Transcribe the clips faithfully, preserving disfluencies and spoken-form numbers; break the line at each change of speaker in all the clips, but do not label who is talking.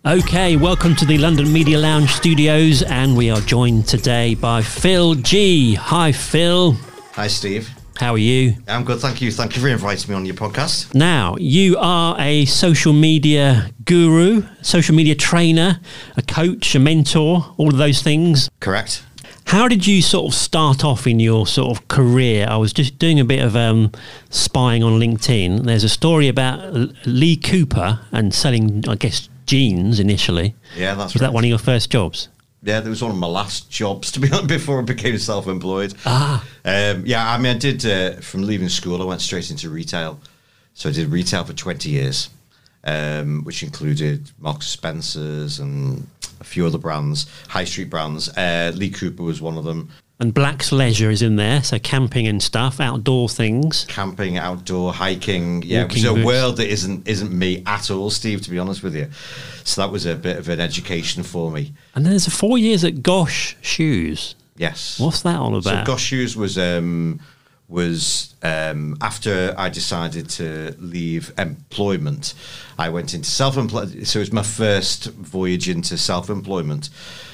Okay, welcome to the London Media Lounge studios, and we are joined today by Phil G. Hi, Phil.
Hi, Steve.
How are you?
I'm good, thank you. Thank you for inviting me on your podcast.
Now, you are a social media guru, social media trainer, a coach, a mentor, all of those things.
Correct.
How did you sort of start off in your sort of career? I was just doing a bit of um, spying on LinkedIn. There's a story about Lee Cooper and selling, I guess, jeans initially.
Yeah, that's
Was
right.
that one of your first jobs?
Yeah, that was one of my last jobs, to be honest, before I became self-employed.
Ah.
Um, yeah, I mean, I did, uh, from leaving school, I went straight into retail. So I did retail for twenty years, um, which included Marks and Spencer's and a few other brands, high street brands. Uh, Lee Cooper was one of them.
And Black's Leisure is in there, so camping and stuff, outdoor things.
Camping, outdoor, hiking. Yeah,
Walking
it was a
boots.
world that isn't isn't me at all, Steve, to be honest with you. So that was a bit of an education for me.
And there's four years at Gosh Shoes.
Yes.
What's that all
So
about?
Gosh Shoes was um, was um, after I decided to leave employment, I went into self-employment. So it was my first voyage into self-employment.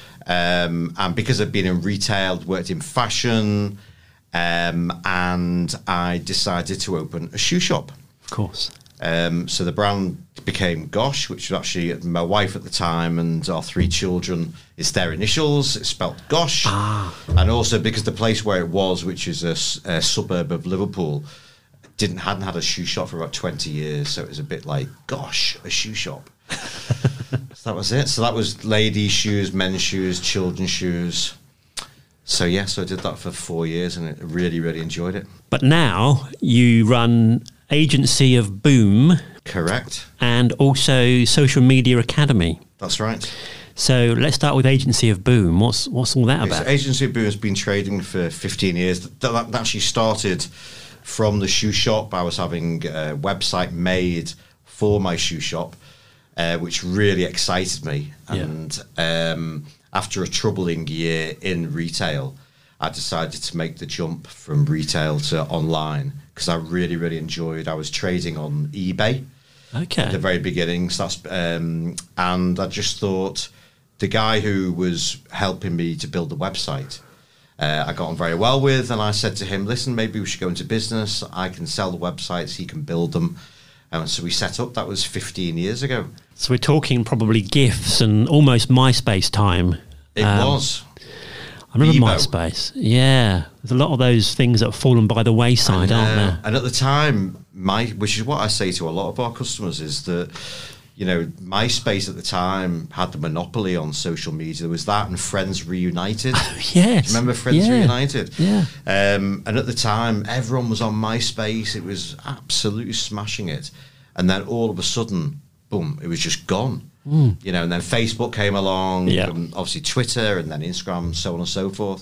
Um, and because I'd been in retail, worked in fashion, um, and I decided to open a shoe shop.
Of course.
Um, so the brand became Gosh, which was actually my wife at the time and our three children. It's their initials. It's spelled Gosh.
Ah.
And also because the place where it was, which is a, s- a suburb of Liverpool, didn't hadn't had a shoe shop for about twenty years. So it was a bit like, gosh, a shoe shop. So that was it. So that was ladies' shoes, men's shoes, children's shoes. So yeah, so I did that for four years and I really, really enjoyed it.
But now you run Agency of Boom
Correct.
and also Social Media Academy.
That's right.
So let's start with Agency of Boom. What's what's all that
Okay, so
about?
Agency of Boom has been trading for fifteen years. That, that actually started from the shoe shop. I was having a website made for my shoe shop, uh, which really excited me.
Yeah.
And um, after a troubling year in retail, I decided to make the jump from retail to online because I really, really enjoyed. I was trading on eBay at
Okay.
the very beginning. So that's, um, and I just thought the guy who was helping me to build the website, uh, I got on very well with, and I said to him, listen, maybe we should go into business. I can sell the websites, he can build them. And so we set up, that was fifteen years ago.
So we're talking probably GIFs and almost MySpace time.
It
Um,
was.
I remember
Bebo.
MySpace. Yeah. There's a lot of those things that have fallen by the wayside,
And,
aren't
uh,
there?
and at the time, my which is what I say to a lot of our customers is that, you know, MySpace at the time had the monopoly on social media. There was that and Friends Reunited.
Yes.
Remember Friends
yeah.
Reunited?
Yeah.
Um, and at the time, everyone was on MySpace. It was absolutely smashing it. And then all of a sudden, boom, it was just gone. Mm. You know, and then Facebook came along,
Yeah.
and obviously Twitter, and then Instagram, so on and so forth.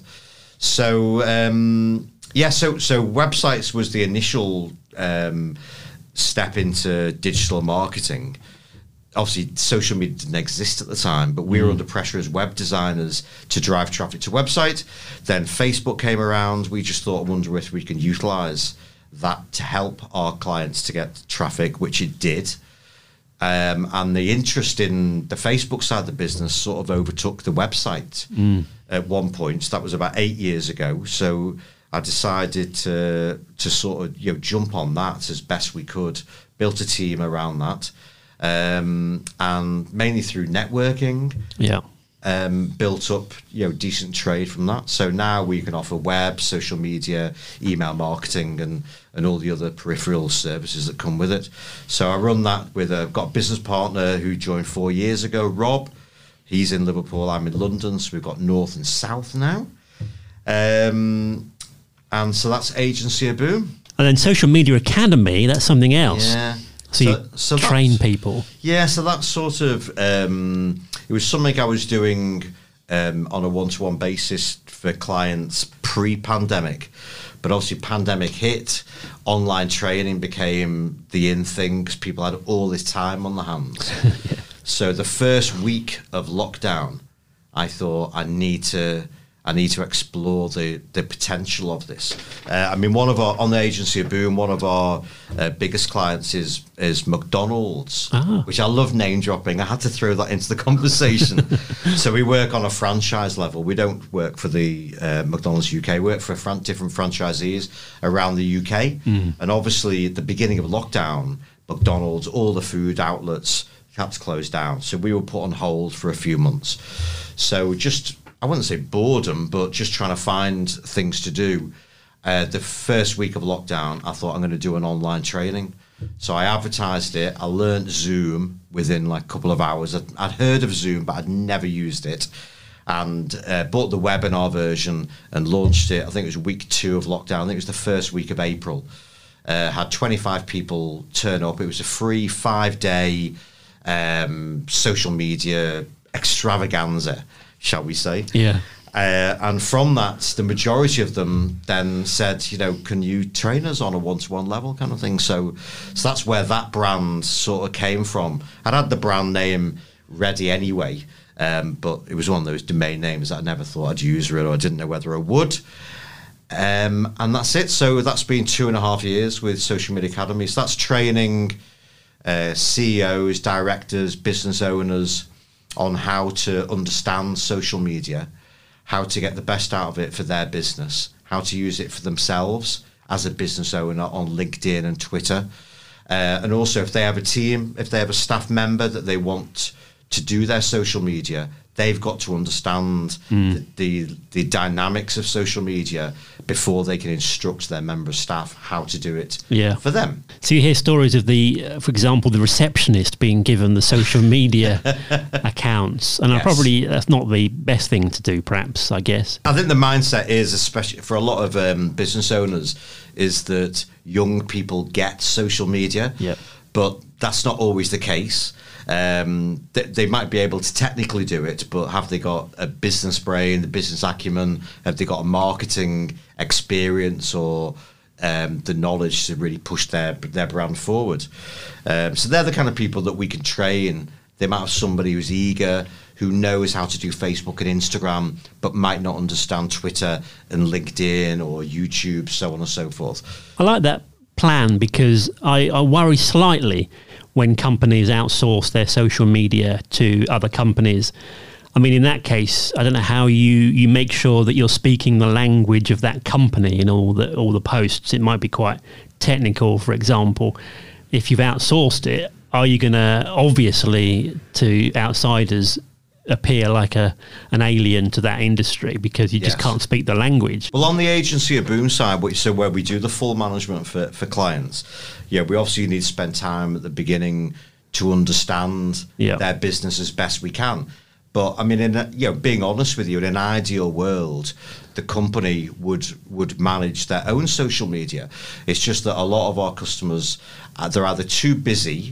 So, um, yeah, so so websites was the initial um, step into digital marketing. Obviously, social media didn't exist at the time, but we were under pressure as web designers to drive traffic to website. Then Facebook came around. We just thought, I wonder if we can utilize that to help our clients to get traffic, which it did. Um, and the interest in the Facebook side of the business sort of overtook the website mm. at one point. That was about eight years ago. So I decided to to sort of you know jump on that as best we could. Built a team around that, um, and mainly through networking.
Yeah.
Um, built up, you know, decent trade from that. So now we can offer web, social media, email marketing, and and all the other peripheral services that come with it. So I run that with a I've got a business partner who joined four years ago, Rob. He's in Liverpool, I'm in London, so we've got north and south now. Um, and so that's Agency of Boom.
And then Social Media Academy, that's something else.
Yeah.
So, you
so
train
that's-
people.
Yeah, so that's sort of, um, it was something I was doing um, on a one-to-one basis for clients pre-pandemic. But obviously pandemic hit, online training became the in thing because people had all this time on their hands. Yeah. So the first week of lockdown, I thought I need to, I need to explore the, the potential of this. Uh, I mean, one of our, on the agency of Boom, one of our uh, biggest clients is is McDonald's,
ah.
which I love name dropping. I had to throw that into the conversation. So we work on a franchise level. We don't work for the uh, McDonald's U K, we work for fran- different franchisees around the U K. Mm. And obviously at the beginning of lockdown, McDonald's, all the food outlets had to close down. So we were put on hold for a few months. So just... I wouldn't say boredom, but just trying to find things to do. Uh, the first week of lockdown, I thought I'm going to do an online training. So I advertised it. I learned Zoom within like a couple of hours. I'd, I'd heard of Zoom, but I'd never used it. And uh, bought the webinar version and launched it. I think it was week two of lockdown. I think it was the first week of April. Uh, had twenty-five people turn up. It was a free five-day um, social media extravaganza, shall we say.
Yeah.
Uh, and from that, the majority of them then said, you know, can you train us on a one-to-one level kind of thing? So, so that's where that brand sort of came from. I'd had the brand name ready anyway, um, but it was one of those domain names that I never thought I'd use really, or I didn't know whether I would. Um, and that's it. So that's been two and a half years with Social Media Academy. So that's training uh, C E Os, directors, business owners on how to understand social media, how to get the best out of it for their business, how to use it for themselves as a business owner on LinkedIn and Twitter. Uh, and also if they have a team, if they have a staff member that they want to do their social media, they've got to understand mm. the, the the dynamics of social media before they can instruct their member of staff how to do it
yeah.
for them.
So you hear stories of the, uh, for example, the receptionist being given the social media accounts, and yes. I probably that's not the best thing to do, perhaps, I guess.
I think the mindset is, especially for a lot of um, business owners, is that young people get social media,
yep.
but that's not always the case. Um, they, they might be able to technically do it, but have they got a business brain, the business acumen? Have they got a marketing experience or um, the knowledge to really push their their brand forward? Um, so they're the kind of people that we can train. They might have somebody who's eager, who knows how to do Facebook and Instagram, but might not understand Twitter and LinkedIn or YouTube, so on and so forth.
I like that plan because I, I worry slightly when companies outsource their social media to other companies. I mean, in that case, I don't know how you, you make sure that you're speaking the language of that company in all the all the posts. It might be quite technical, for example. If you've outsourced it, are you going to, obviously, to outsiders, appear like a an alien to that industry because you just yes. can't speak the language?
Well, on the agency of Boom side, which so where we do the full management for, for clients, yeah, we obviously need to spend time at the beginning to understand yeah. their business as best we can. But I mean, in a, you know, being honest with you, in an ideal world, the company would would manage their own social media. It's just that a lot of our customers, uh, they're either too busy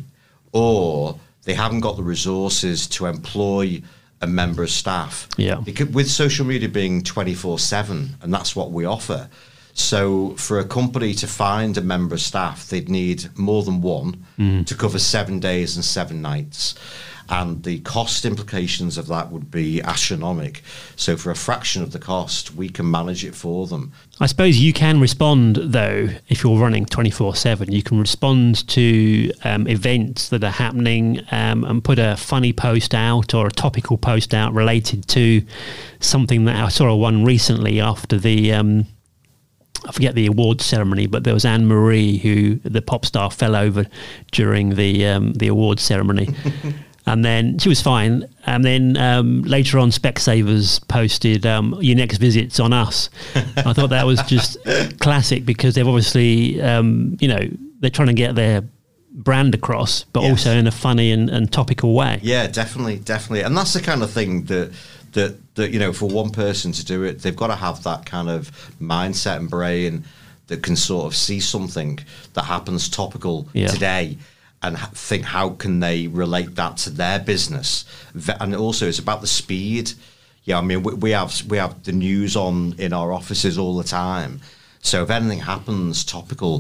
or they haven't got the resources to employ a member of staff.
Yeah.
Because with social media being twenty-four seven, and that's what we offer. So for a company to find a member of staff, they'd need more than one mm. to cover seven days and seven nights. And the cost implications of that would be astronomical. So for a fraction of the cost, we can manage it for them.
I suppose you can respond, though, if you're running twenty-four seven, you can respond to um, events that are happening um, and put a funny post out or a topical post out related to something that I saw one recently after the... Um, I forget the awards ceremony, but there was Anne Marie, who the pop star fell over during the um, the awards ceremony. And then she was fine. And then um, later on, Specsavers posted, um, your next visit's on us. I thought that was just classic because they've obviously, um, you know, they're trying to get their brand across, but yes. also in a funny and, and topical way.
Yeah, definitely, definitely. And that's the kind of thing that, that, that, you know, for one person to do it, they've got to have that kind of mindset and brain that can sort of see something that happens topical yeah. today and think how can they relate that to their business. And also it's about the speed. Yeah, I mean, we, we have we have the news on in our offices all the time. So if anything happens topical,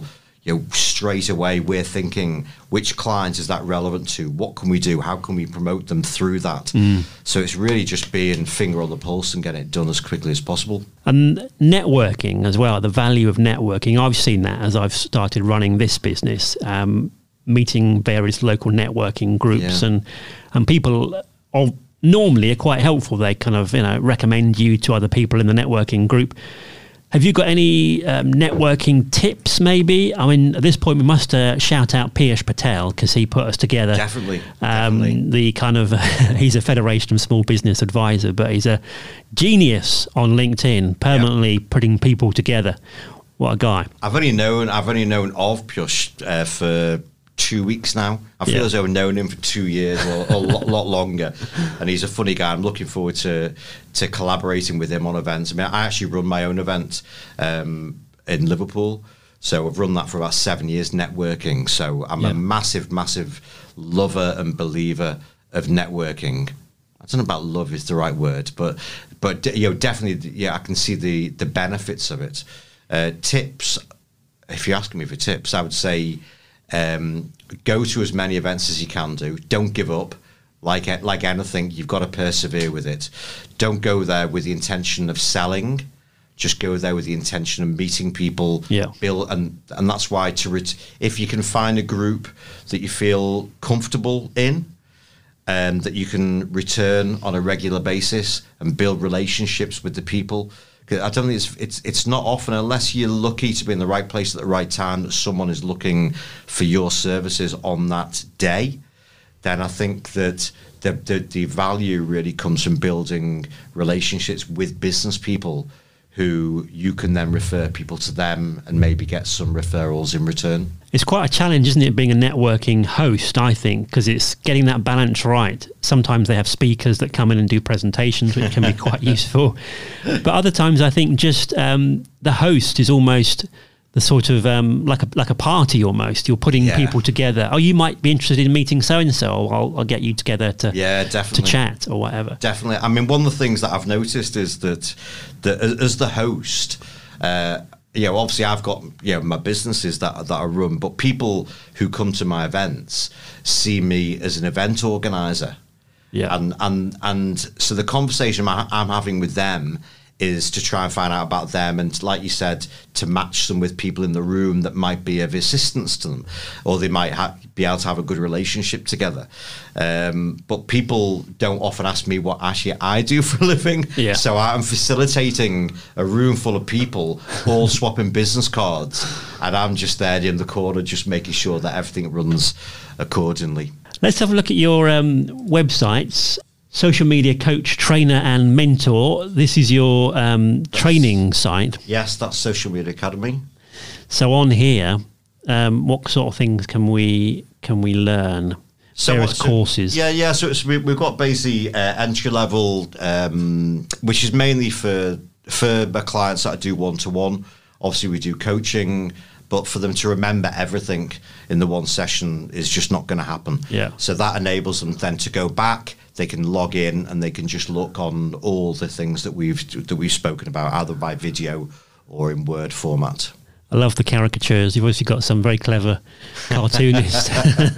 you know, straight away we're thinking, which clients is that relevant to? What can we do? How can we promote them through that? Mm. So it's really just being finger on the pulse and getting it done as quickly as possible.
And networking as well, the value of networking. I've seen that as I've started running this business, um, meeting various local networking groups, yeah. and and people are normally are quite helpful. They kind of, you know, recommend you to other people in the networking group. Have you got any um, networking tips, maybe? I mean, at this point, we must uh, shout out Piyush Patel, because he put us together.
Definitely.
Um,
definitely.
The kind of, he's a Federation of Small Business advisor, but he's a genius on LinkedIn, permanently yep. putting people together. What a guy.
I've only known, I've only known of Piyush uh, for two weeks now. I feel yeah. as though I've known him for two years or a lot, lot longer. And he's a funny guy. I'm looking forward to to collaborating with him on events. I mean, I actually run my own event um, in Liverpool. So I've run that for about seven years, networking. So I'm yeah. a massive, massive lover and believer of networking. I don't know about love is the right word, but but you know, definitely, yeah, I can see the the benefits of it. Uh, tips, if you're asking me for tips, I would say um, go to as many events as you can do. Don't give up. Like like anything, you've got to persevere with it. Don't go there with the intention of selling. Just go there with the intention of meeting people.
Yeah.
Build, and and that's why to ret- if you can find a group that you feel comfortable in, um, that you can return on a regular basis and build relationships with the people. I don't think it's it's it's not often, unless you're lucky to be in the right place at the right time, that someone is looking for your services on that day. Then I think that the, the the value really comes from building relationships with business people who you can then refer people to them and maybe get some referrals in return.
It's quite a challenge, isn't it, being a networking host, I think, because it's getting that balance right. Sometimes they have speakers that come in and do presentations, which can be quite useful. But other times I think just um, the host is almost the sort of um, like a like a party almost. You're putting yeah. people together. Oh, you might be interested in meeting so-and-so. I'll, I'll get you together to,
yeah, definitely.
to chat or whatever.
Definitely. I mean, one of the things that I've noticed is that, that as the host, uh, you know, obviously I've got, you know, my businesses that, that I run, but people who come to my events see me as an event organizer.
Yeah.
And, and, and so the conversation I'm having with them is to try and find out about them, and like you said, to match them with people in the room that might be of assistance to them, or they might ha- be able to have a good relationship together. Um, but people don't often ask me what actually I do for a living.
Yeah.
So I'm facilitating a room full of people all swapping business cards, and I'm just there in the corner just making sure that everything runs accordingly.
Let's have a look at your um, websites. Social media coach, trainer and mentor. This is your um, training site.
Yes, that's Social Media Academy.
So on here, um, what sort of things can we can we learn?
So
Various
what, so,
courses.
Yeah, yeah. So it's, we, we've got basically uh, entry level, um, which is mainly for for my clients that I do one to one. Obviously, we do coaching, but for them to remember everything in the one session is just not going to happen.
Yeah.
So that enables them then to go back. They can log in and they can just look on all the things that we've that we've spoken about, either by video or in Word format.
I love the caricatures. You've obviously got some very clever cartoonists.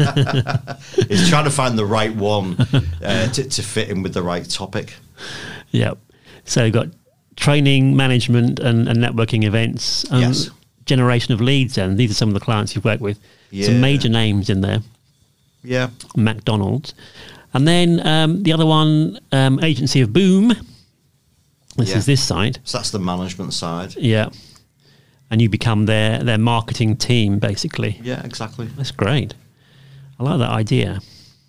It's trying to find the right one uh, to, to fit in with the right topic.
Yeah. So you've got training, management and, and networking events. Um,
yes.
Generation of leads, and these are some of the clients you've worked with.
Yeah.
Some major names in there.
Yeah.
McDonald's. And then um, the other one, um, Agency of Boom. This
yeah.
is this side.
So that's the management side.
Yeah. And you become their, their marketing team, basically.
Yeah, exactly.
That's great. I like that idea.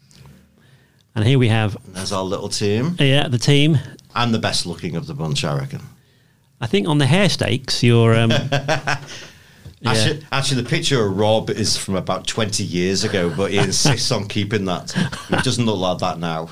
And here we have...
There's our little team.
Yeah, the team.
And the best looking of the bunch, I reckon.
I think on the hair stakes, you're... Um,
Yeah. Actually, actually, the picture of Rob is from about twenty years ago, but he insists on keeping that. He doesn't look like that now.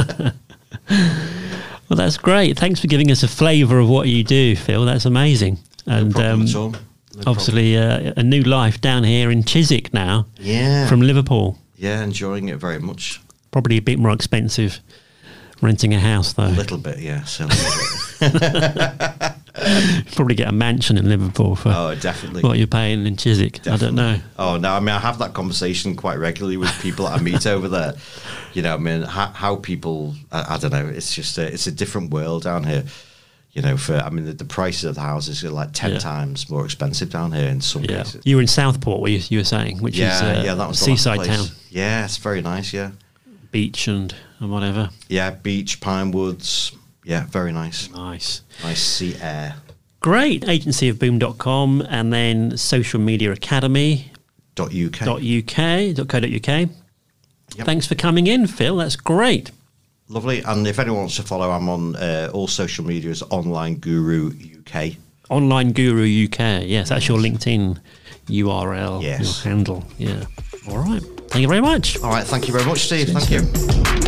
Well, that's great. Thanks for giving us a flavour of what you do, Phil. That's amazing. And
no
um,
at all. No
obviously, uh, a new life down here in Chiswick now.
Yeah.
From Liverpool.
Yeah, enjoying it very much.
Probably a bit more expensive renting a house, though.
A little bit, yeah. So
Probably get a mansion in Liverpool for
Oh, definitely.
what you're paying in Chiswick.
Definitely.
I don't know.
Oh, no, I mean, I have that conversation quite regularly with people that I meet over there. You know, I mean, how, how people, I, I don't know, it's just, a, it's a different world down here. You know, for, I mean, the, the prices of the houses are like ten
Yeah.
times more expensive down here in some
Yeah.
cases.
You were in Southport, were you, you were saying, which
Yeah,
is uh,
yeah, that was
a
the last
seaside
place.
town.
Yeah, it's very nice, yeah.
Beach and, and whatever.
Yeah, beach, pine woods. Yeah, very nice.
Nice.
Nice sea air.
Great. agency of boom dot com and then social media academy
Dot UK.
dot uk dot co dot uk.
Yep.
Thanks for coming in, Phil. That's great.
Lovely. And if anyone wants to follow, I'm on uh, all social media as Online Guru U K.
Online Guru U K. Yes, that's your LinkedIn U R L,
Yes.
your handle. Yeah. All right. Thank you very much.
All right. Thank you very much, Steve. Thank you.